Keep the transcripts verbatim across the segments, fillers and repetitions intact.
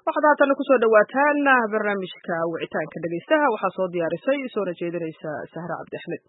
waxaad haatan ku soo dhawaataan barnaamijka wicitaanka dhegeystaha waxaa soo diyaarisay soona jeedinaysa Sahra Cabdi Axmed.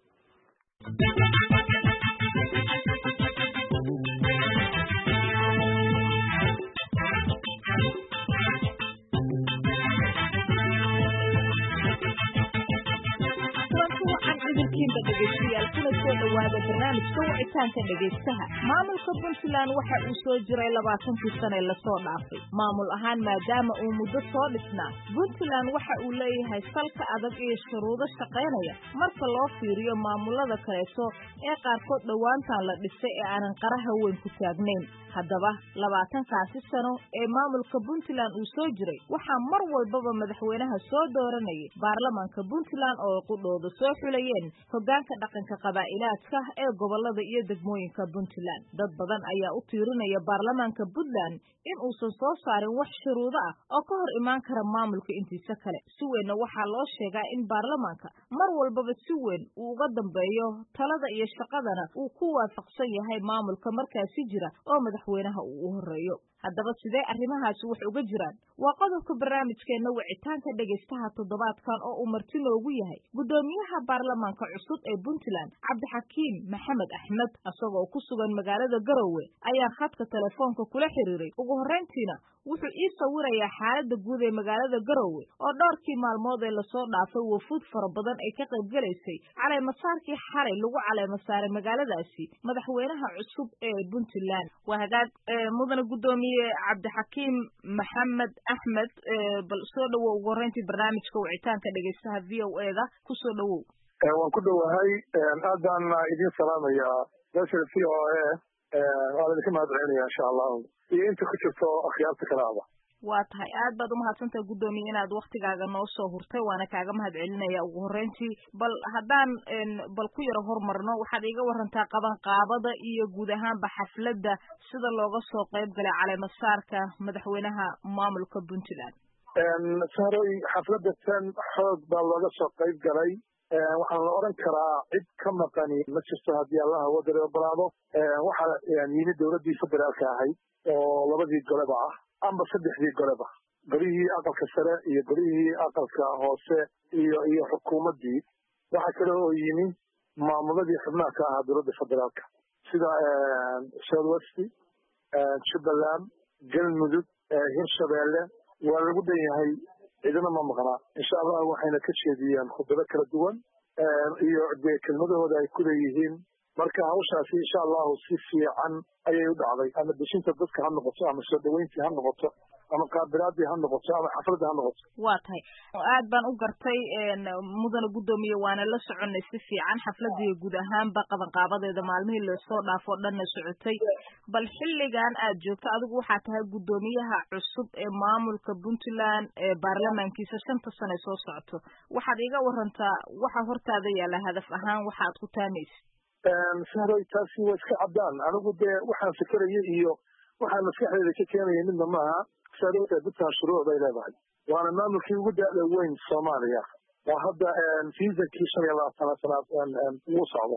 barnaamijka wicitaanka dhegeystaha maamulka Puntland waxa uu soo jiray labaatankii sano la soo dhaafay maamul ahaan maadaama uu muddo soo dhisnaa Puntland waxa uu leeyahay salka adag iyo shuruudo shaqeynaya marka loo fiiriyo maamulada kaleeto ee qaarkood dhawaantan la dhisay ee aanan qaraha weyn ku taagnayn haddaba labaatankaasi sano ee maamulka Puntland uu soo jiray waxa mar walbaba madaxweynaha soo dooranayay baarlamaanka Puntland oo qudooda soo xulayeen hoggaanka dhaqanka qabaa'ilaadka ee gobolada iyo degmooyinka Puntland dad badan ayaa u tiirinaya baarlamaanka Puntland in uu soo saarin wax shuruudo ah oo ka hor imaan kara maamulka intiisa kale si weyn waxa loo sheegaa in baarlamaanka mar walbaba si weyn uu uga dambeeyo talada iyo shaqadana uu ku waafaqsan yahay maamulka markaasi jira oo madaxweynaha uu u horeeyo haddaba sidee arrimahaasi wax uga jiraan waa qodobka barnaamijkeena wicitaanka dhegeystaha toddobaadkan oo uu marti loogu yahay gudoomiyaha baarlamaanka cusub ee Puntland Cabdixakiim Maxamed Axmed asagoo ku sugan magaalada Garowe ayaa khadka telefoonka kula xiriiray ugu horeyntiina wuxuu ii sawirayaa xaaladda guud ee magaalada Garowe oo dhowrkii maalmood ee la soo dhaafay wafuud fara badan ay ka qayb galaysay caleemasaarkii xalay lagu caleemasaaray magaaladaasi madaxweynaha cusub ee Puntland waa hagaag mudane gudoomiye Cabdixakiim Maxamed Axmed bal soo dhawow ugu horeyntii barnaamijka wicitaanka dhegeystaha V O A da ku soo dhawow waan ku dhawahay aadaan idin salaamayaa meesha V O A waa idinka mahadcelinayaa insha Allah iyo inta ku jirto akhyaarta kalaaba waa tahay aad baad u mahadsantahay gudoomiye inaad waqtigaaga noo soo hurtay waana kaaga mahadcelinayaa ugu horeyntii bal haddaan bal ku yaro hormarno waxaad iga warantaa qaban qaabada iyo guud ahaanba xafladda sida looga soo qayb galay caleemasaarka madaxweynaha maamulka Puntland saaray xafladda tan xoog baa looga soo qayb galay waxaan la oran karaa cid ka maqani ma jirto haddii Allah wadare baraado waxa yimid dowladii federaalka ahayd oo labadii goleba ah amba saddexdii goleba golihii aqalka sare iyo golihii aqalka hoose iyo iyo xukuumadii waxa kale oo yimi maamuladii xubnaha ka ahaa dowladda federaalka sida Southwest Jubaland Galmudug Hirshabeelle waa lagu dhan yahay idina ma maqnaa insha Allah waxayna ka jeediyeen khudbado kala duwan iyo kelmadahooda ay ku leeyihiin marka hawshaasi insha Allah si fiican ayay u dhacday ama bishinta dadka ha noqoto ama soo dhaweyntii ha noqoto ama qaabilaadii ha noqoto ama xafladda ha noqoto waa tahay aad baan u gartay mudane gudoomiye waana la soconay si fiican xafladii guud ahaanba qaban qaabadeeda maalmihii la soo dhaafo dhanna socotay bal xilligan aad joogto adigu waxaa tahay gudoomiyaha cusub ee maamulka Puntland ee baarlamaankiisa shanta sano soo socoto waxaad iga warantaa waxa hortaada yaala hadaf ahaan waxaad ku taamaysid sahray taasi waa iska caddaan anigu dee waxaan fikeraya iyo waxaan maskaxdeeda ka keenaya midna maaha saarowta dadkan shuruuc bay leedahay waana maamulkii ugu da'da weyn Soomaaliya waa hadda seasonkii shan iyo labaatan sanaad ugu socdo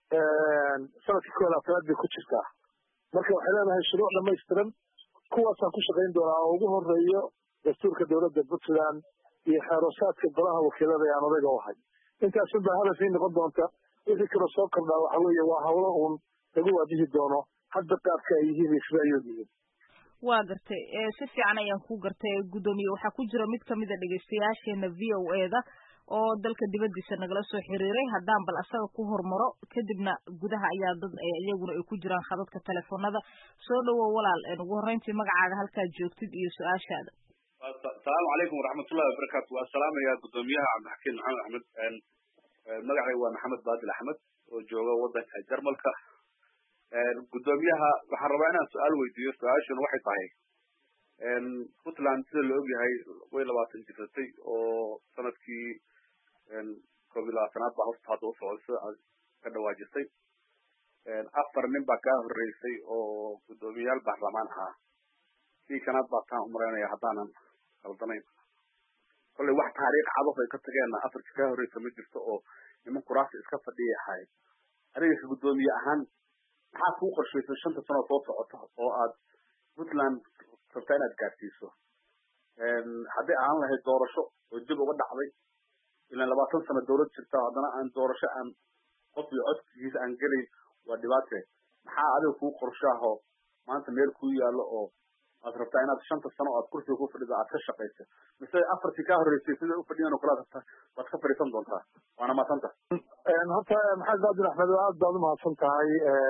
sanadkii koob iyo labaatanaad bay ku jirtaa marka waxay leedahay shuruuc dhamaystiran kuwaasaan ku shaqayn doonaa oo ugu horeeyo dastuurka dowladda Puntland iyo xeeroosaadka golaha wakiilada ee aan odayga u ahay intaas baa hadafii noqon doonta wixii kala soo kordhaa waxa weeye waa hawlo uun lagu waajihi doono hadda qaabka ay yihiin iyo sida ay yihiin waa gartay si fiican ayaan ku gartay gudoomiye waxaa ku jira mid kamid a dhegeystayaasheena V O A da oo dalka dibadiisa nagala soo xiriiray haddaan bal asaga ku hormaro kadibna gudaha ayaa dad iyaguna ay ku jiraan khadadka telefoonada soo dhawow walaal ugu horeyntii magacaaga halkaad joogtid iyo su-aashaada asalaamu calaykum waraxmatullahi wabarakaatu waa salaamayaa gudoomiyaha Cabdixakiim Maxamed Axmed magacayga waa Maxamed Baadil Axmed oo jooga wadanka Jarmalka gudoomiyaha waxaan rabaa inaan su-aal weydiiyo su-aashuna waxay tahay Puntland sida la ogyahay way labaatan jirsatay oo sanadkii koob iyo labaatanaad baa hosta hadda u socotay aad ka dhawaajisay afar nin baa kaa horeysay oo gudoomiyayaal baarlamaan ahaa kii kanaad baa taan umaraynaya haddaanan khaldanayn kolley wax taariikh cadof ay ka tageenna afarka kaa horeysa ma jirto oo niman kuraasi iska fadhiyahay adiga gudoomiye ahaan maxaa kuu qorshaysay shanta sano soo socota oo aad Puntland rabtaa inaad gaarsiiso hadday aan lahayd doorasho oo dib uga dhacday ilaan labaatan sano dawlad jirta haddana aan doorasho aan qof iyo codkiisa aan gelayn waa dhibaate maxaa adiga kuu qorshaaho maanta meel kuu yaallo oo aad rabtaa inaad shanta sano aad kursiga ku fadhida aad ka shaqayso mise afartii kaa horreysay sida u fadhiyan oo kale aad waad ka fadhiisan doontaa waana mahadsanta horta maxamed baadil axmed aad baad umahadsan tahay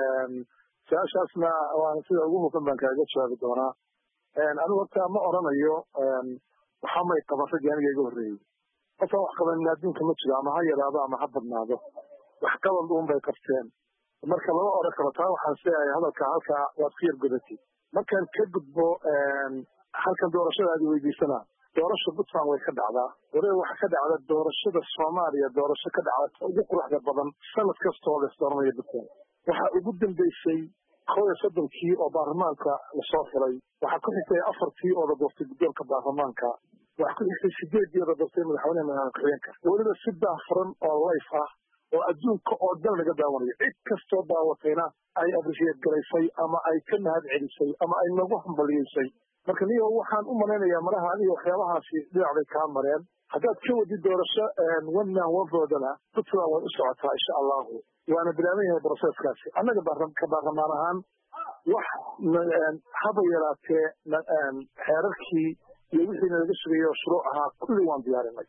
su-aashaasna waana sida ugu hufan baan kaaga jawaabi doonaa anigu horta ma oranayo waxaa may qaban raggii aniga iga horreeyey qofaan wax qabanin adduunka ma jiro ama ha yaraado ama ha badnaado wax qabad uun bay qabteen marka lama oran karo taa waxaan siahay hadalka halkaa waad ku yar godatay markaan ka gudbo halkan doorashadaadi weydiisana doorasha puntland way ka dhacdaa waliba waxa ka dhacda doorashada soomaaliya doorasho ka dhacda ugu quruxda badan sanad kastoo la isdooranaya puntland waxaa ugu dambeysay kow iyo soddonkii oo baarlamaanka lasoo xiray waxaa ku xigtay afartii oo la doortay guddoonka baarlamaanka waxaa ku xigtay sideedii oo la doortay madaxweynaha madaxweynaha weliba si daahfuran oo layf ah oo adduunka oo dhan laga daawanayo cid kastoo daawatayna ay abrisheed garaysay ama ay ka mahad celisay ama ay nagu hambaliyeysay marka niyo waxaan u malaynayaa malaha adiga waxyaabahaasi dhinac bay kaa mareen haddaad ka wadid doorasho one man one voodana puntland way u socotaa insha allahu waana bilaaban yahay broseskaasi annaga ka baarlamaan ahaan wax haba yaraatee xeerarkii iyo wixii nalaga sugayo shuruuc ahaa kulli waan diyaarinay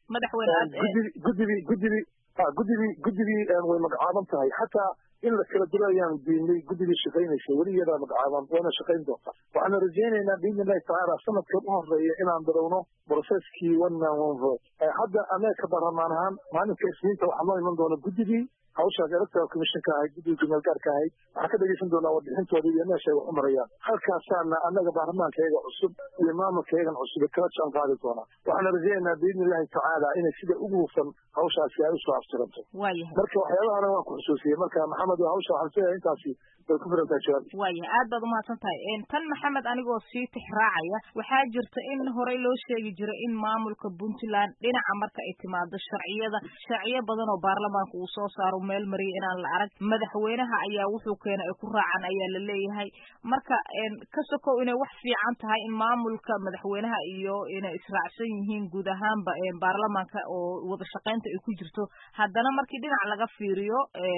guddigii guddigii guddigii guddigii guddigii way magacaaban tahay xataa in la kala dilo ayaan diinay guddigii shaqaynaysay weli iyadaa magacaaban wayna shaqayn doontaa waxaana rajaynaynaa biidni illahi tacaala sanadkan u horeeya inaan bilowno broseskii one man one vote hadda annaga ka baarlamaan ahaan maalinka isniinta waxaa noo iman doona guddigii hawshaas electoral commissionka ahayd guddiga gumaalgaarka ahayd waxaan ka dhegeysan doonaa warbixintooda iyo meesha ay wax u marayaan halkaasaana annaga baarlamaanka iyaga cusub iyo maamulka iyagan cusub kala jaan qaadi doonaa waxaana rajaynaynaa biidni illahi tacaala inay sida ugu hufan hawshaasi ay usoo aftiranto marka waxyaabahana waan ku xusuusiyey marka maxamed hawsha waxaan sidaa intaasi way ku filantahay jawaab waaya aad baad umahadsan tahay tan maxamed anigoo sii tixraacaya waxaa jirta in horey loo sheegi jiray in maamulka puntland dhinaca marka ay timaado sharciyada sharciyo badan oo baarlamaanka uu soo saaro meel mariya inaan la arag madaxweynaha ayaa wuxuu keena ay ku raacaan ayaa la leeyahay marka ka sokow inay wax fiican tahay in maamulka madaxweynaha iyo inay israacsan yihiin guud ahaanba baarlamaanka oo wada shaqaynta ay ku jirto haddana markii dhinac laga fiiriyo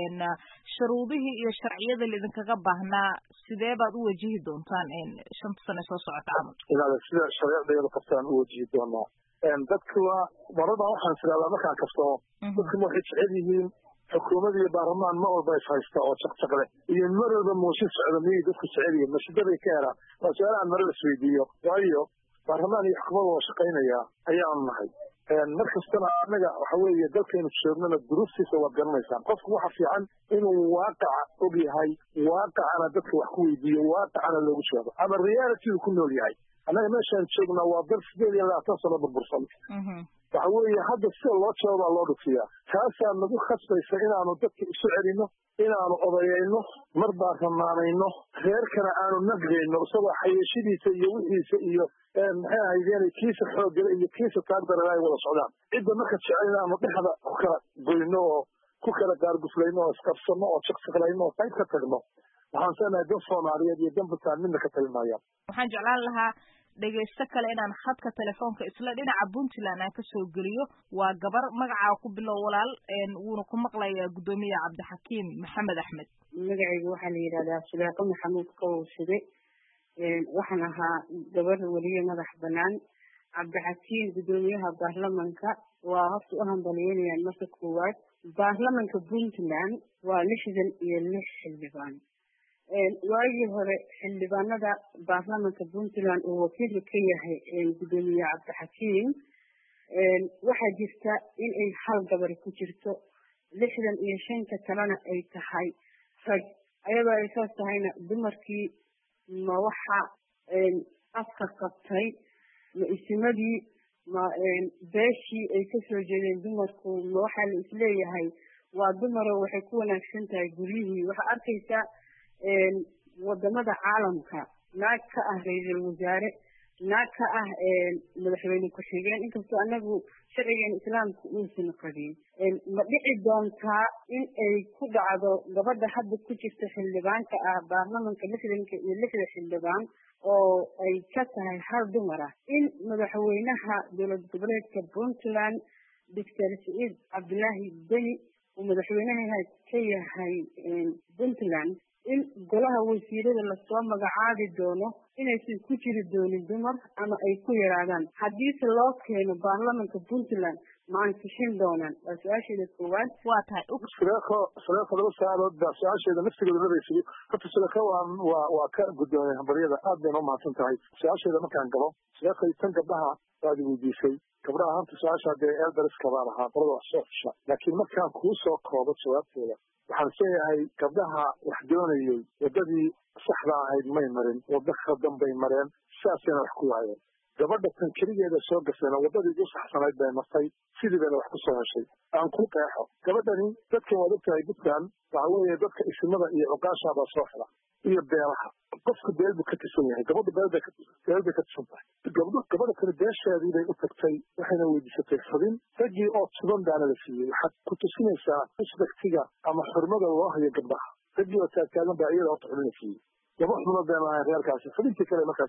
shuruudihii iyo sharciyada lidinkaga baahnaa sidee baad u wajihi doontaan shanta sane soo socota camal inaad sida shareecdeeda qabtaan u wajihi doonaa dadka waa marada waxaan tiraahdaa markaan kastoo dadka waxay jecel yihiin xukuumad iyo baarlamaan ma walba is haysta oo jaqjaqle iyo mar walba mooshin socda miyay dadku jecel yihiin masidaday ka helaan waa su-aalahan mare la isweydiiyo waayo baarlamaan iyo xukuumad oo shaqaynaya ayaanu nahay mar kastana annaga waxa weeye dalkaynu joognana duruuftiisa waad garanaysaan qofku waxa fiican inuu waaqaca og yahay waaqacana dadka wax ku weydiiyo waaqacana loogu jawaabo ama realitydu ku nool yahay annaga meeshaan joognaa waa dal sideed iyo labaatan sano burbursan waxa weeye hadda sida loo jawaabaa loo dhufiyaa taasaa nagu khasbaysa inaanu dadka isu celino inaanu odayayno mar baarlamaanayno reerkana aanu naqdayno isagoo xayeeshadiisa iyo wixiisa iyo maxay ahaydeen kiisa xooggale iyo kiisa taagdarana ay wada socdaan cidda marka jecel inaanu dhexda ku kala goyno oo ku kala gaarguflayno oo isqabsano oo jaqjaqlayno oo qayb ka tagno waxaan seenahay dan soomaaliyeed iyo dan puntland midna ka talimayaan waxaan jeclaan lahaa dhegaysto kale inaan khadka telefoonka isla dhinaca puntland aan kasoo geliyo waa gabar magacaa ku bilow walaal wuuna ku maqlayaa guddoomiye cabdixakiim maxamed axmed magacayga waxaa la yidhahdaa suleeqo maxamuud kawowsade waxaan ahaa gabar weliye madax banaan cabdixakiim guddoomiyaha baarlamanka waa horta u hambalyeynayaan marka koowaad baarlamanka puntland waa lixdan iyo lix xildhibaan waagii hore xildhibaanada baarlamanka puntland uu wakiilka ka yahay guddoomiye cabdixakiim waxaa jirta in ay hal gabari ku jirto lixdan iyo shanta kalena ay tahay rag ayadoo ay saas tahayna dumarkii ma waxa afka qabtay ma isimadii ma beeshii ay kasoo jeedeen dumarku ma waxaa la isleeyahay waa dumaro waxay ku wanaagsan tahay guryihii waxaa arkaysaa wadamada caalamka naag ka ah ra-iisul wasaare naag ka ah madaxweyne ku-xigeen inkastoo anagu sharcigan islaamka uusan qabin ma dhici doontaa in ay ku dhacdo gabadha hadda ku jirta xildhibaanka ah baarlamanka lixdanka iyo lixda xildhibaan oo ay ka tahay hal dumar ah in madaxweynaha dowlad goboleedka puntland doctor saciid cabdulaahi deni uu madaxweynaha ka yahay puntland in golaha wasiirada lasoo magacaabi doono inaysan ku jiri doonin dumar ama ay ku yaraadaan haddiise loo keeno baarlamanka puntland ma ansixin doonaan waa su-aasheeda koowaad waa tahay suleeko suleeko laba su-aalood baa su-aasheeda naftigeeda labaysiyo horta suleeko waa waa waa ka guddoomay hambaryada aad bayna umahadsan tahay su-aasheeda markaan galo suleeko tan gabdhaha waad weydiisay gabdhaha horta su-aasha dee eldarska baan ahaa qolada wax soo xusha laakiin markaan kuu soo koobo jawaabteeda waxaan leeyahay gabdhaha wax doonayay waddadii saxda ahayd may marin waddo khaldan bay mareen sidaasayna wax ku waayeen gabadha tan keligeeda soo gasayna waddadii u saxsanayd bay martay sidii bayna wax ku soo heshay aan ku qeexo gabadhani dadkan waad ogtahay dadkan waxa weeye dadka isimada iyo cuqaashaabaa soo xira iyo beelaha qofku beel buu ka tirsan yahay gabadha beel bay beel bay ka tirsan tahay gabdho gabadha kale beesheedii bay u tagtay waxayna weydiisatay xubin raggii oo tuban baana la siiyey waxaad ku tusinaysaa respectiga ama xurmada loo hayo gabdhaha raggii oo taagtaagan baa iyada horta xubin la siiyey laba xubnood bayna ahayn reerkaasi xubintii kale markaas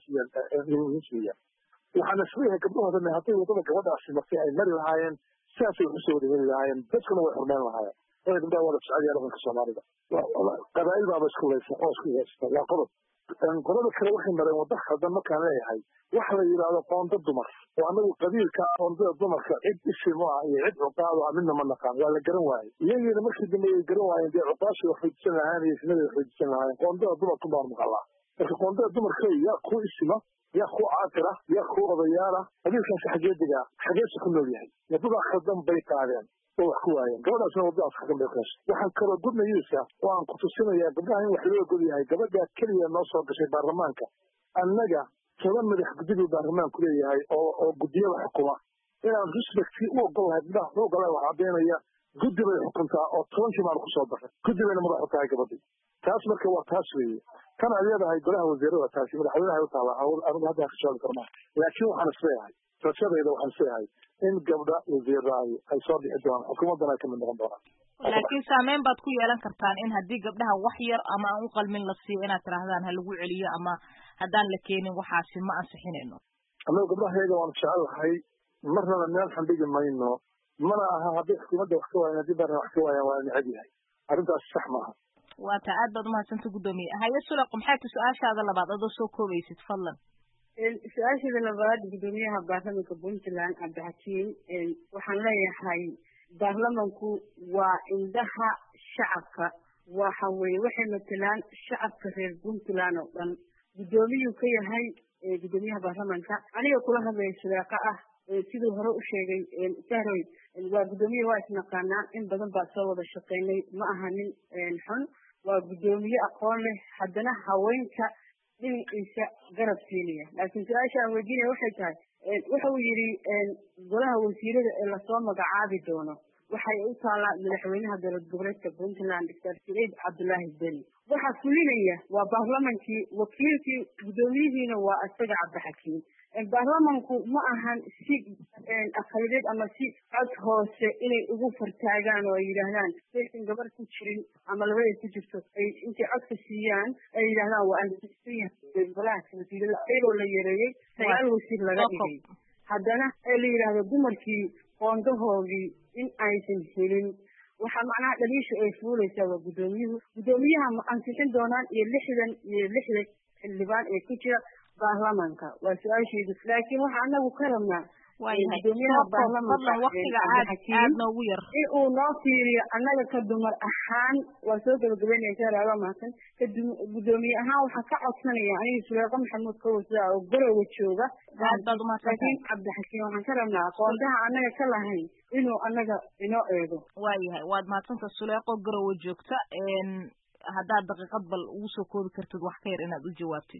siiyaan waxaana isleeyahay gabdhahoodan hadday waddada gabadhaasi martay ay mari lahaayeen sidaasay wax usoo wada heli lahaayeen dadkuna way xurmeyn lahaayeen way gabdhaha wada jecel yahay dhaqanka soomaalida qabaa'il baaba isku laysa oo isku haysta waa qodob qolada kale waxay mareen waddo khaldan markaan leeyahay waxa la yidhaahdo qoonda dumar oo anagu qabiilka qoondada dumarka cid isimo ah iyo cid cuqaado ah midna ma naqaan waa la garan waayey iyagiina markii dambe ay garan waayeen dee cuqaashii wax xoojisan lahaayeen iyo ismada wax xoojisan lahaayeen qoondada dumarku baan maqalaa marka qoondada dumarka yaa ku isima yaa ku caaqir ah yaa ku odayaal ah qabiilkaasi xagee degaa xageese ku nool yahay waddadaa khaldan bay qaadeen oo wax ku waayeen gabadhaasna waddadaas khaldan bay kuheshay waxaan kaloo gudnayeysa oo aan ku tusinayaa gabdhaha in wax loo gol yahay gabadhaa keliya noo soo gashay baarlamaanka annaga toban madax guddiguu baarlamaanku leeyahay oo oo guddiyada xukuma inaan respecti u ogol lahay gabdhaha u ogolay wax caddaynaya guddi bay xukuntaa oo tobankii maal ku soo baxay guddi bayna madaxu tahay gabadhii taas marka waa taas weeye tan aad leedahay golaha wasiirada taasi madaxweynaha u taala anigu hadda ka jawaabi karmaa laakiin waxaan isleeyahay rajadayda waxaan isleeyahay in gabdha wasiiraahi ay soo bixi doonaan xukuumaddana ay kamid noqon doonaan laakiin saameyn baad ku yeelan kartaan in haddii gabdhaha wax yar ama aan u qalmin la siiyo inaad tirahdaan ha lagu celiyo ama haddaan la keenin waxaasi ma ansixinayno annagu gabdhahayaga waanu jecelahay marnaba meel xandhigi mayno mana aha haddii xukuumadda wax ka waayan haddii baarna wax ka waayaan waa necab yahay arrintaas sax maaha waa taa aad baad umahadsanta guddoomiye haye suleq maxay ta su-aashaada labaad adoo soo koobaysid fadlan su-aasheeda labaad guddoomiyaha baarlamanka puntland cabdixakiim waxaan leeyahay baarlamanku waa indhaha shacabka waxa weye waxay matelaan shacabka reer puntland oo dhan guddoomiyuu ka yahay guddoomiyaha baarlamanka aniga kula hadlaya suleeqa ah siduu hore u sheegay sahroy waa guddoomiye waa isnaqaanaa in badan baa soo wada shaqeynay ma aha nin xun waa guddoomiye aqoon leh haddana haweenka dhinaciisa garab siinaya laakiin su-aasha aan weydiinaya waxay tahay wuxa uu yidhi golaha wasiirada ee lasoo magacaabi doono waxay u taalaa madaxweynaha dowlad goboleedka puntland doctor saciid cabdulaahi deni waxaa fulinaya waa baarlamankii wakiilkii guddoomiyihiina waa isaga cabdixakiim baarlamanku ma ahan si aqalideed ama si cod hoose inay ugu fartaagaan oo ay yidhaahdaan saysan gabar ku jirin ama labadeed ku jirto ay intay codka siiyaan ay yidhahdaan waa ansisan golaha wasiirada ayadoo la yareeyey sagaal wasiir laga dhigay haddana ee la yidhaahdo dumarkii qoondahoodii in aysan helin waxaa macnaha dhaliisha ay fuulaysaa waa guddoomiyuhu guddoomiyaha ma ansixin doonaan iyo lixdan iyo lixda xildhibaan ee ku jira baarlamanka waa su-aasheedu laakiin waxa anagu ka rabnaa gudoomiyaha baarlamanka waqtiga aad aad noogu yar in uu noo fiiriyo annaga ka dumar ahaan waa soo gabagabeynaya saaraaba mahadsan ka gudoomiye ahaan waxaa ka codsanaya aniga suleeqa maxamuud kawasa oo garowa jooga laakiin cabdixakiim waxaan ka rabnaa qoondaha annaga ka lahayn inuu annaga inoo eego waayahay waad mahadsanta suleeqo garowa joogta haddaad daqiiqad bal ugu soo koobi kartid wax ka yar inaad u jawaabtid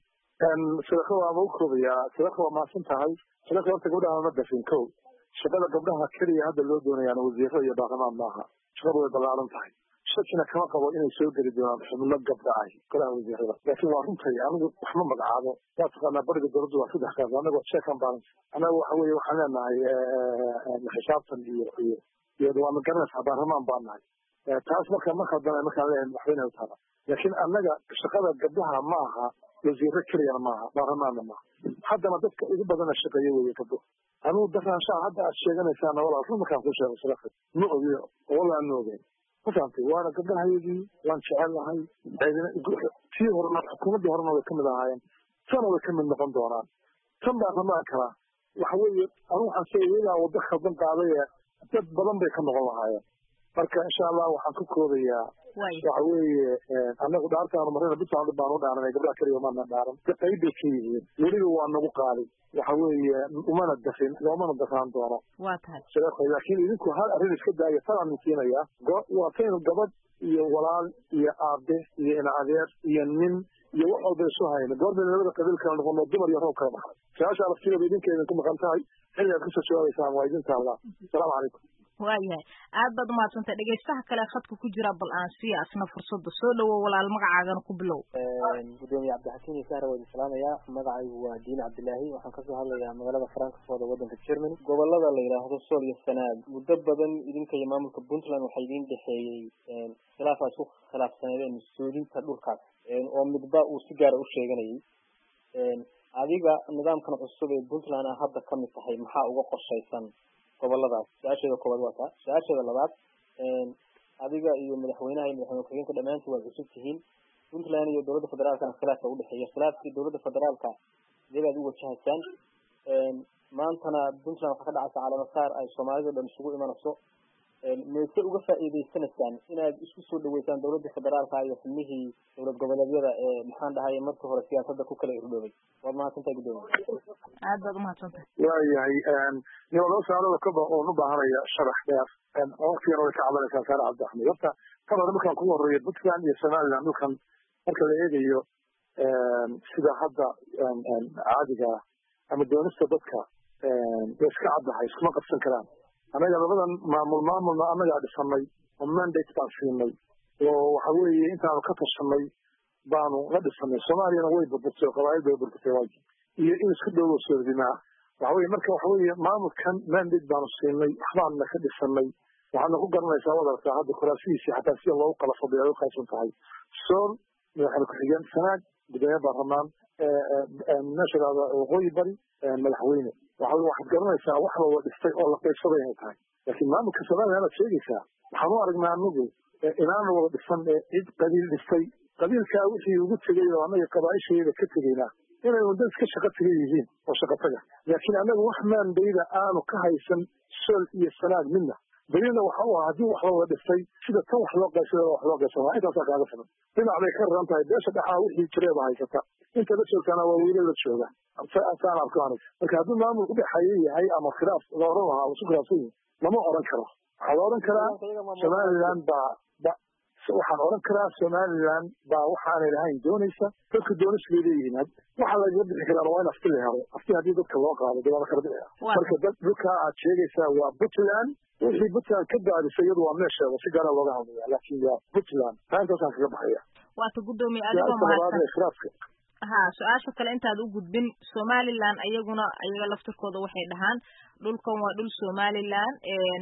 suleeqa waaba u koobayaa suleeqa waa mahadsan tahay suleeqa horta gabdhaha ma dafin kow shaqada gabdhaha keliya hadda loo doonayaan wasiiro iyo baarlamaan maaha shaqadu way ballaaran tahay shakina kama qabo inay soo geli doonaan xubno gabdha ah golaha wasiirada laakiin waa runtay anigu wax ma magacaabo waa taqaanaa bariga dowladdu waa saddex qayb anagoo check and balance anaga waxa weeye waxaan leenahay xisaabtan iyo iyo iyo waa ma garanaysaa baarlamaan baan nahay taas marka marka dambe markaan leeyahay madaxweynaha taala laakiin annaga shaqada gabdhaha ma aha wasiiro keliyana maaha baarlamaanna maaha haddana dadka ugu badana shaqeeya weeye gabdho anugu daraanshaha hadda aad sheeganaysaana walaa run markaan kuu sheego sadaqad ma ogiyo walaa ma ogeyn ma fahamtay waana gabdhahayagii waan jecel lahay tii horena xukuumaddii horena way kamid ahaayeen tana way kamid noqon doonaan tan baan ramaan karaa waxa weeye anigu waxaan sheegay iyagaa waddo khaldan qaaday ee dad badan bay ka noqon lahaayeen marka insha allah waxaan ku koobayaa waxa weeye anagu dhaartaanu marina bisaand baan u dhaaranay gabdhaha keliya maana dhaaran qayb bay ka yihiin weliba waa nagu qaaday waxa weeye umana dafin loomana dafaan doono waa tahay sheekhay laakiin idinku hal arrin iska daaya tanaan siinaya waa kaynu gabadh iyo walaal iyo aabe iyo ina adeer iyo nin iyo wax walba isu hayna goorbayna labada qabiil kala noqono dumar iyo roob kala baxay su-aasha laftigeeda idinka idinku maqan tahay xilligaad kasoo jawaabaysaan waa idin taallaa asalaamu calaykum waayahay aad baad umahadsantay dhegeystaha kale khadka ku jira bal aan siiya asna fursadda soo dhawow walaal magacaagana ku bilow gudoomiye cabdixakiin iyo sahra waa idin salaamayaa magacaygu waa diin cabdilaahi waxaan kasoo hadlayaa magaalada frankfurt ee wadanka germany gobolada la yidhaahdo sool iyo sanaag muddo badan idinka iyo maamulka puntland waxaa idin dhexeeyey khilaaf aad isku khilaafsaneedeen mas-uulinta dhulkaas oo midba uu si gaara u sheeganayay adiga nidaamkan cusub ee puntland a hadda kamid tahay maxaa uga qorshaysan goboladaas su-aasheeda koowaad waa taa su-aasheeda labaad adiga iyo madaxweynaha iyo madaxweyne ku-xigeenka dhammaantii waad cusub tihiin puntland iyo dowladda federaalkana khilaafka udhexeeya khilaafkii dowladda federaalka iyagaad u wajahaysaan maantana puntland waxaa ka dhacaysa calaamasaar ay soomaalida dhan isugu imanayso mayse uga faa'iidaysanaysaan inaad isku soo dhaweysaan dowladda federaalka iyo xubnihii dowlad goboleedyada ee maxaan dhahay markii hore siyaasadda ku kala irdhoobay waad mahadsantahay gudoomiye aad baad umahadsantahay waayahay nin laba saalada kaba oon u baahanaya sharax dheer waqtigana way ka cabanaysaa saare cabdiraxmed horta tan hore markaan kugu horreeya puntland iyo somaliland dhulkan marka la eegayo sida hadda caadiga ama doonista dadka way iska caddahay iskuma qabsan karaan annaga labadan maamul maamulna annagaa dhisanay oo mandate baan siinay oo waxa weeye intaanu ka tashanay baanu la dhisanay soomaaliyana way burburtay oo qabaa'il bay burburtay waaji iyo in isku dhowo soordinaa waxa weye marka waxa weeye maamulkan mandate baanu siinay waxbaanna ka dhisanay waxaadna ku garanaysaa wadartaa hadda kuraasihiisii xataa sida loogu kala fadhiyo ay u qaybsan tahay sool madaxweyne ku-xigeen sanaag gudoomiye baarlamaan meesha lahada waqooyi bari madaxweyne waxa waxaad garanaysaa wax la wada dhistay oo la qaybsaday inay tahay laakiin maamulka somaliland aad sheegaysaa waxaan u aragnaa anagu inaan wada dhisan cid qabiil dhistay qabiilkaa wixii ugu tegay oo annaga qabaaisheeda ka tegaynaa inay wada iska shaqo taga yihiin oo shaqo taga laakiin annaga wax maandayda aanu ka haysan sool iyo sanaag midna dalilna waxa u ah haddii wax la wada dhistay sida tan wax loo qaybsada wax loo qaybsada intaasaa kaaga filan dhinac bay ka raran tahay beesha dhexaa wixii jireeba haysata inta la joogtaana waa wiila la jooga saan arko aniga marka hadduu maamul udhexeeye yahay ama khilaaf la oran lahaa isu khilaafsan yihin lama oran karo waxaa la oran karaa somaliland baa ba waxaan oran karaa somaliland baa waxaanay lahayn doonaysa dadka doonis bay leeyihiin waxa lagaga bixi karaa waa in afti la helo afti haddii dadka loo qaado dee waa la kala bixia marka dad dhulkaa aad sheegaysaa waa puntland wixii puntland ka daadisay iyadu waa meesheeda si gaara looga hadlaya laakiin waa puntland taa intaasaan kaga baxaya waata gudoomiye adigoo mahadsan ha su-aasha kale intaad u gudbin somaliland iyaguna iyaga laftirkooda waxay dhahaan dhulkan waa dhul somaliland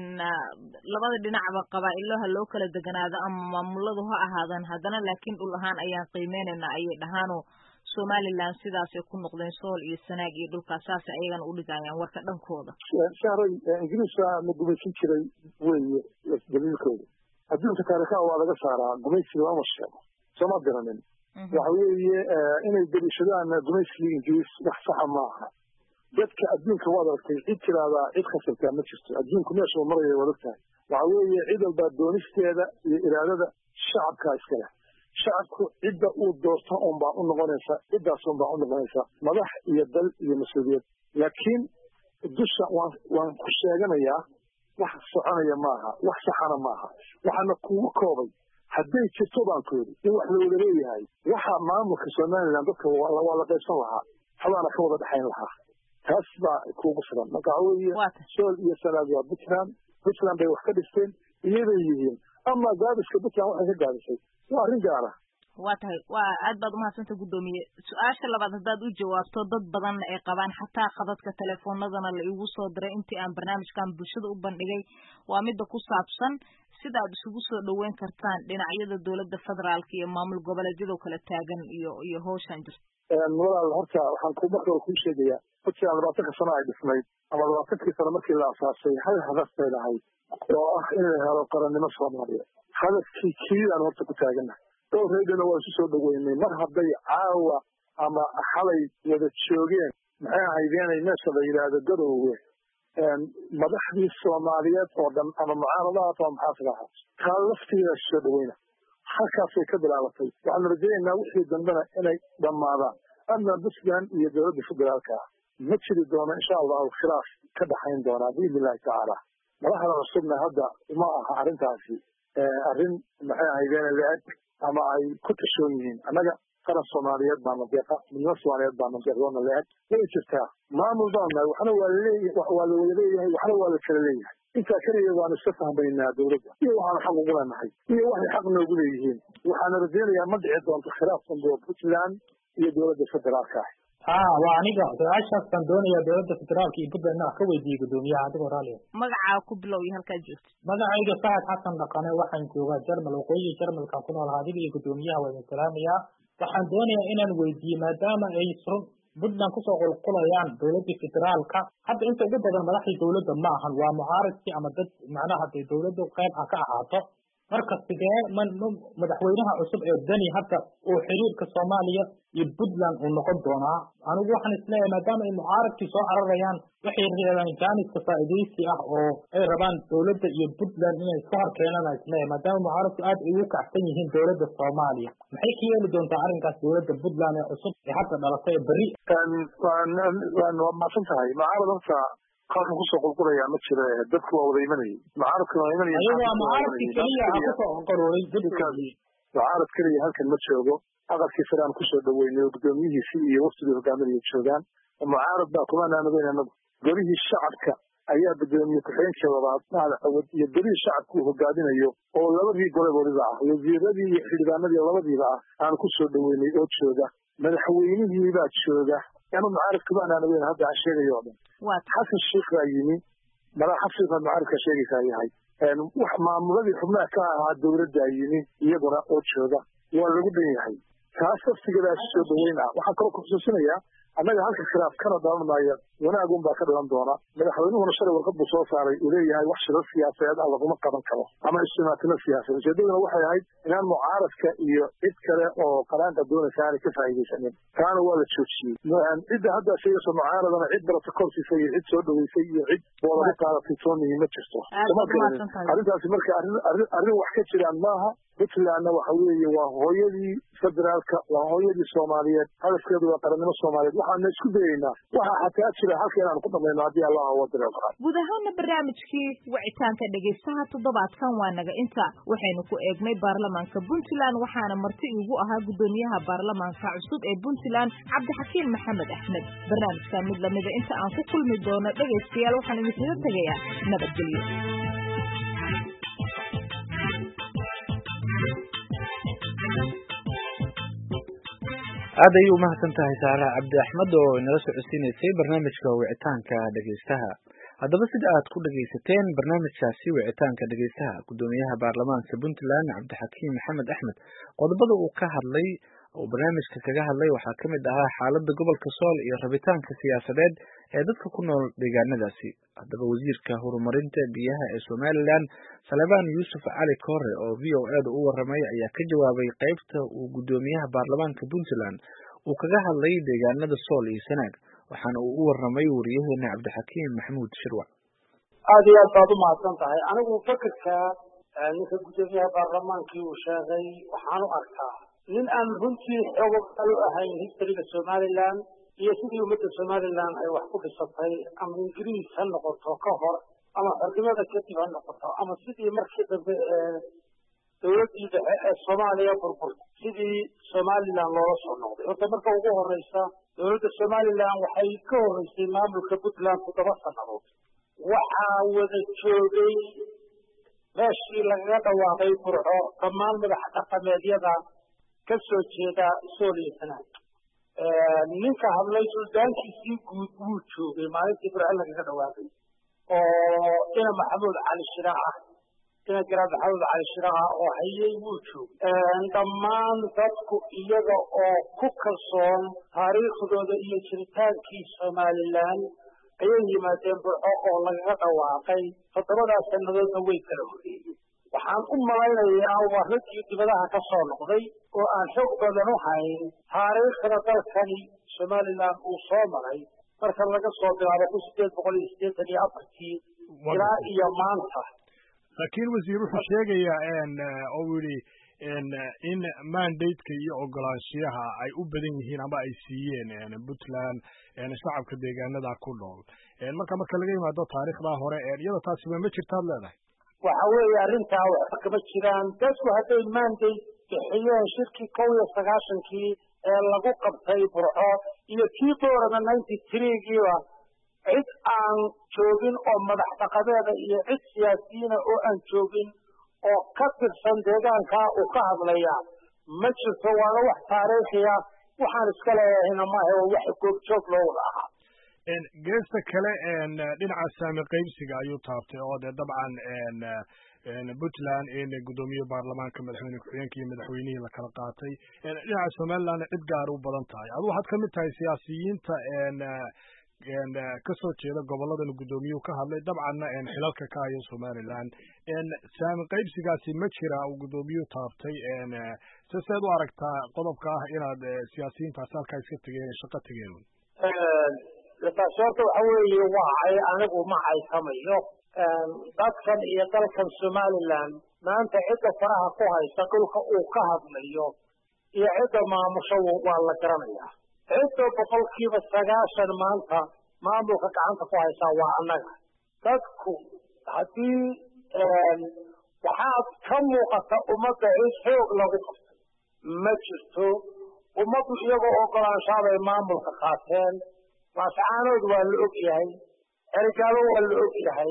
labada dhinacba qabaa-ilaha loo kala deganaado ama maamuladu ha ahaadaan haddana laakiin dhul ahaan ayaan qiimeynayna ayay dhahaanoo somaliland sidaasay ku noqdeen sool iyo sanaag iyo dhulkaas saas ayagana udhigayaan warka dhankooda shahray ingiriiska la gumaysan jiray weye daliilkooda adduunka taarikhaha waa laga saaraa gumaysiga lama sheego sooma garanin waxa weeye inay daliishadaan gumaysigii ingiriis wax saxa maaha dadka adduunka waad aragtay cid tiraahdaa cid khasabtaa ma jirto adduunku meesha uu maraya waad ogtahay waxa weeye cid walbaa doonisteeda iyo iraadada shacabkaa iska leh shacabku cidda uu doorto un baa u noqonaysa ciddaas un baa u noqonaysa madax iyo dal iyo mas-uuliyad laakiin dusha waan waan ku sheeganayaa wax soconaya maaha wax saxana maaha waxaana kugu koobay hadday jirto baan ku yidhi in wax la wada leeyahay waxa maamulka somaliland dadka waa la qaybsan lahaa waxbaana ka wada dhexayn lahaa taas baa kuugu filan marka waxa weeye sool iyo sanaag waa puntland puntland bay wax ka dhisteen iyaday yihiin ama gaadiska puntland waxay ka gaadisay waa arrin gaara waa tahay waa aad baad umahadsanta guddoomiye su-aasha labaad haddaad u jawaabto dad badanna ay qabaan xataa khadadka telefoonadana la igu soo diray intii aan barnaamijkan bulshada u bandhigay waa midda ku saabsan sida aad isugu soo dhaweyn kartaan dhinacyada dowladda federaalka iyo maamul goboleedyadoo kala taagan iyo iyo hawshan jirta walaal horta waxaan ku marka hore kuu sheegayaa puntland labaatanka sano ay dhisnayd ama labaatankii sano markii la asaasay hal hadaf bay lahayd oo ah in la helo qarannimo soomaaliyeed hadafkii kiidaan horta ku taaganahay dhowreydana waa isu soo dhaweynay mar hadday caawa ama xalay wada joogeen maxay ahaydeenay meesha la yidhaahdo garoowe madaxdii soomaaliyeed oo dhan ama mucaaradahaas ama maxaafid ahaa taa laftigeeda soo dhaweyna halkaasay ka bilaabatay waxaanu rajaynaynaa wixii dambena inay dhammaadaan ama puntland iyo dowladda federaalka ah ma jiri doono insha allahu khilaaf ka dhaxayn doonaa biidni illahi tacaala madaxda cusubna hadda uma aha arrintaasi arrin maxay ahaydeen la-eg ama ay ku tashoon yihiin annaga qaran soomaaliyeed baana deeqa midnimo soomaaliyeed baana deeqdoona la-eg way jirtaa maamul baan nahay waxna waa laleeyahay waa la wada leeyahay waxna waa la kala leeyahay intaa keliya waanu iska fahmaynaa dowladda iyo waxaanu xaq ugu leenahay iyo waxay xaq noogu leeyihiin waxaana rajaynayaa ma dhici doonto khilaaf dambe puntland iyo dowladda federaalka ah ha waa aniga su-aashaas baan doonayaa dowladda federaalka iyo puntland wax ka weydiiyey guddoomiyaha adigoo raaliya magacaa ku bilow iyo halkaad joogto magacayga saxad xasan dhaqane waxaan joogaa jarmal waqooyiga jarmalkan ku noolaha adiga iyo guddoomiyaha waa idin salaamayaa waxaan doonayaa inaan weydiiye maadaama ay run puntland kusoo qulqulayaan dowladda federaalka hadda inta ugu badan madaxdii dowladda ma ahan waa mucaaradkii ama dad macnaha dee dowladda qayb ha ka ahaato marka sidee madaxweynaha cusub ee dani hadda uu xiriirka soomaaliya iyo puntland uu noqon doonaa anigu waxaan isleeyahay maadaama ay mucaaradkii soo cararayaan waxay reebaan jaaniska faa'iidaysi ah oo ay rabaan dowladda iyo puntland inay iska hor keenaan aan isleeyahay maadaama mucaaradku aad ay ugu kacsan yihiin dowladda soomaaliya maxay ka yeeli doontaa arrinkaas dowladda puntland ee cusub ee hadda dhalatay ee berri waa mahadsan tahay mucaarad horta halkan kusoo qulqulayaa ma jiro dadku waa wada imanayay mucaaradkuna waa imanaya ayago waa mucaaradkii keliya ha kusoo qulqulooday mucaarad keliya halkan ma joogo aqalkii sare aan kusoo dhaweynay oo guddoomiyihiisii iyo waftigii hogaaminaya joogaan mucaarad baa kuma naanadeyn anagu golihii shacabka ayaa guddoomiye ku-xigeenkii labaad mahad cawad iyo golihii shacabka uu hogaaminayo oo labadii goleboodiba ah wasiiradii iyo xildhibaanadii labadiiba ah aan kusoo dhaweynay oo jooga madaxweynihiibaa jooga ama mucaaradka baa naanadeyn hadda aan sheegayo o dhan xasan sheikh baa yimi madax xasan baa mucaaradka sheegaysaa yahay wax maamuladii xubnaha ka ahaa dowladdaa yimi iyaguna oo jooga waa lagu dhan yahay taas laftigeedaa soo dhaweyn ah waxaan kaloo kuxusuusinayaa annaga halka khilaaf kana dhalan maayo wanaagun baa ka dhalan doona madaxweynuhuna shalay warqad buu soo saaray uu leeyahay wax shiro siyaasadeed ah laguma qaban karo ama ijtimaatimo siyaasadeed ujeedaduna waxay ahayd inaan mucaaradka iyo cid kale oo qaraanka doonaysa aanay ka faa'iidaysanin taana waa la joojiyey cidda hadda sheegayso mucaaradana cid protocol siisay iyo cid soo dhaweysay iyo cid oo lagu qaadatay toonihi ma jirto arrintaasi marka arrin arrin arrin wax ka jiraan maaha puntlandna waxa weeye waa hooyadii federaalka waa hooyadii soomaaliyeed hadafkeedu waa qarannimo soomaaliyeed waxaana isku dayaynaa waxaa xataa jira halka inaanu ku dhamayno haddii allah wadare guud ahaana barnaamijkii wicitaanka dhegaystaha toddobaadkan waa naga inta waxaynu ku eegnay baarlamaanka puntland waxaana marti igu ahaa guddoomiyaha baarlamaanka cusub ee puntland cabdixakiin maxamed axmed barnaamijkan mid lamida inta aan ku kulmi doono dhegaystayaal waxaan idinkaga tegayaa nabadgelyo aad ayay umahadsan tahay saara cabdi axmed oo inala socodsiinaysay barnaamijka wicitaanka dhegaystaha haddaba sida aad ku dhegaysateen barnaamijkaasi wicitaanka dhegaystaha guddoomiyaha baarlamaanka puntland cabdixakiin maxamed axmed qodobada uu ka hadlay oo barnaamijka kaga hadlay waxaa ka mid ahaa xaaladda gobolka sool iyo rabitaanka siyaasadeed ee dadka ku nool deegaanadaasi haddaba wasiirka horumarinta biyaha ee somalilan salebaan yuusuf cali koore oo v o eda u waramay ayaa ka jawaabay qaybta uu guddoomiyaha baarlamaanka puntland uu kaga hadlay deegaanada sool iyo sanaag waxaana uu u waramay wariyaheena cabdixakiim maxamuud shirwac aada iyo aad baad u mahadsan tahay anigu fakerka ninka guddoomiyaha baarlamaankii uu sheegay waxaan u arkaa nin aan runtii xoogogal u ahayn historyga somaliland iyo sidii ummadda somaliland ay wax ku dhisatay ama ingiriis ha noqoto ka hor ama xornimada kadib ha noqoto ama sidii markii dambe ee dowladdii dhexe ee soomaaliya burburtay sidii somaliland loola soo noqday horta marka ugu horeysa dowladda somaliland waxay ka horeysay maamulka puntland toddoba sannadood waxaa wada joogay meeshii lagaga dhawaaqay burco dhammaan madax dhaqameedyada ka soo jeeda sool iyo sanaag ninka hadlay suldaankiisii guud wuu joogay maalintii burco lagaga dhawaaqay oo ina maxamuud cali shira ah ina garaad maxamuud cali shira ah oo hayay wuu joogay dhammaan dadku iyaga oo ku kalsoon taariikhdooda iyo jiritaankii somalilan ayay yimaadeen burco oo lagaga dhawaaqay toddobadaas sannadoodna way kala horreeyey waxaan u malaynayaa waa raggii dibadaha ka soo noqday oo aan xoog badan u hayn taariikhda dalkani somalilan uu soo maray marka laga soo bilaabo kun sideed boqol iyo siddeetan iyo afartii ilaa iyo maanta laakiin wasiir wuxuu sheegayaa oo yidhi in mandateka iyo ogolaanshiyaha ay u badan yihiin ama ay siiyeen puntland shacabka deegaanada ku nool marka marka laga yimaado taariikhdaa hore iyada taasiba ma jirtaad leedahay waxa weeye arrintaa waxba kama jiraan dadku hadday mandate bixiyeen shirkii kow iyo sagaashankii ee lagu qabtay burco iyo kii boorama ninety threegiiba cid aan joogin oo madax dhaqameeda iyo cid siyaasiyiina oo aan joogin oo ka tirsan deegaankaa uu ka hadlaya ma jirto waana wax taariikhiya waxaan iska leeyahayna maaha oo wax goobjoog loo wada ahaa geesta kale dhinaca saami qaybsiga ayuu taabtay oo dee dabcan puntland in guddoomiye baarlamaanka madaxweyne ku-xigeenka iyo madaxweynihii la kala qaatay dhinaca somalilandna cid gaar u badan tahay adu waxaad kamid tahay siyaasiyiinta kasoo jeeda goboladan guddoomiyuhu ka hadlay dabcanna xilalka ka haya somaliland saami qaybsigaasi ma jira uu guddoomiyuhu taabtay se seed u aragtaa qodobka ah inaad siyaasiyiintaasi halkaa iska tegeen shaqo tegeen taasi horta waxa weeye wacay anigu ma caysamayo dadkan iyo dalkan somaliland maanta cidda faraha ku haysta dhulka uu ka hadlayo iyo cidda maamusho waa la garanayaa cidda boqolkiiba sagaashan maanta maamulka gacanta ku haysaa waa annaga dadku haddii waxaad ka muuqata ummadda cid xoog lagu qabtay ma jirto ummaddu iyagoo ogolaanshaabay maamulka qaateen waasacaanood waa la og yahay ergaabo waa la og yahay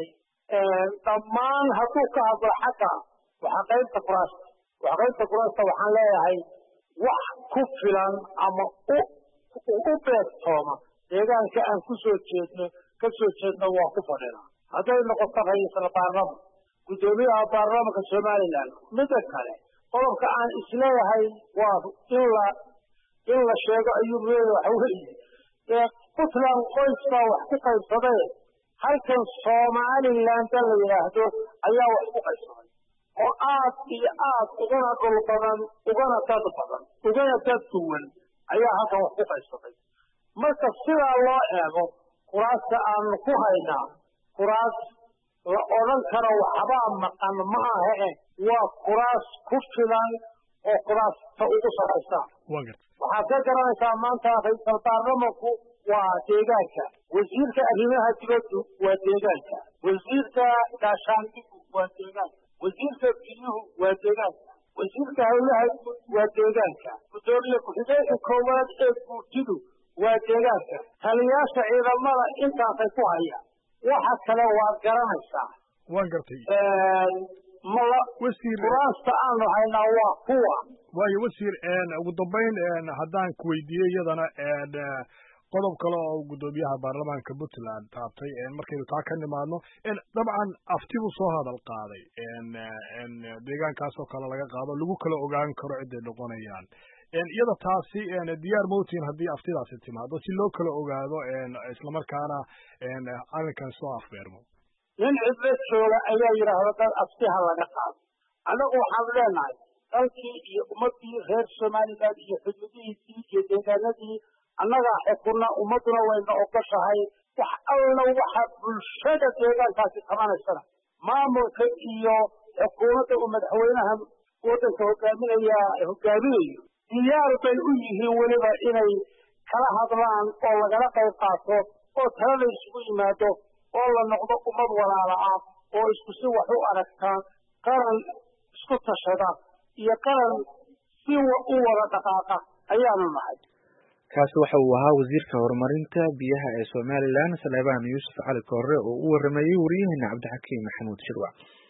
dhammaan hadduu ka hadlo xagga waxa qaybta kuraasta waxa qaybta kuraasta waxaan leeyahay wax ku filan ama u u beegtooma deegaanka aan ku soo jeedno ka soo jeedno waa ku fadhinaa hadday noqoto ra-iisul baarlaman guddoomiyaha baarlamanka somaliland midda kale qodobka aan isleeyahay waa in la in la sheego ayuu leeyahay waxa weeye puntland qoys baa wax ku qaybsaday halkan somaliland la yidhaahdo ayaa wax ku qaybsaday oo aad iyo aad ugana dhul badan ugana dad badan ugana dad duwan ayaa halkan wax ku qaybsaday marka sidaa loo eego kuraasta aanu ku haynaa kuraas la odhan karo waxbaa maqan ma ahe waa kuraas ku filan oo kuraasta ugu saraysa waxaad ka garanaysaa maanta ra-iisul baarlamanku waa deegaanka wasiirka arrimaha dibaddu waa deegaanka wasiirka gaashaandhigu waa deegaanka wasiirka biyuhu waa deegaanka wasiirka hawlaha waa deegaanka guddoomiye ku-xigeenka koowaad ee guurtidu waa deegaanka taliyaasha ciidamada intaasay ku hayaan waxa kale waad garanaysaa waan gartay mala wasiir kuraasta aanu haynaa waa kuwa waayo wasiir ugu dambayn haddaan ku weydiiyo iyadana qodob kale oo guddoomiyaha baarlamaanka puntland taabtay markaynu taa ka nimaadno dabcan afti buu soo hadal qaaday deegaankaasoo kale laga qaado lagu kala ogaan karo ciday noqonayaan iyada taasi diyaar mowtin haddii aftidaasi timaado si loo kala ogaado islamarkaana arrinkan soo afbeermo nin cidlo jooga ayaa yidhaahda dad aftiha laga qaado annagu waxaanu leenahay dalkii iyo ummaddii reer somaliland iyo xuduudihiisii iyo deegaanadii annagaa xukunna ummadduna wayna ogoshahay wax alla waxa bulshada deegaankaasi qabanaysana maamulka iyo xukuumadda uu madaxweynaha waddanka hogaaminaya hogaaminayo diyaar bay u yihiin weliba inay kala hadlaan oo lagala qayb qaato oo tala la isugu yimaado oo la noqdo ummad walaala ah oo isku si wax u aragtaa qaran isku tashada iyo qaran si u wada dhaqaaqa ayaanu nahay kaasi waxa uu ahaa wasiirka horumarinta biyaha ee somaliland saleebaan yuusuf cali koore oo u waramayey wariyaheena cabdixakiim maxamuud shirwac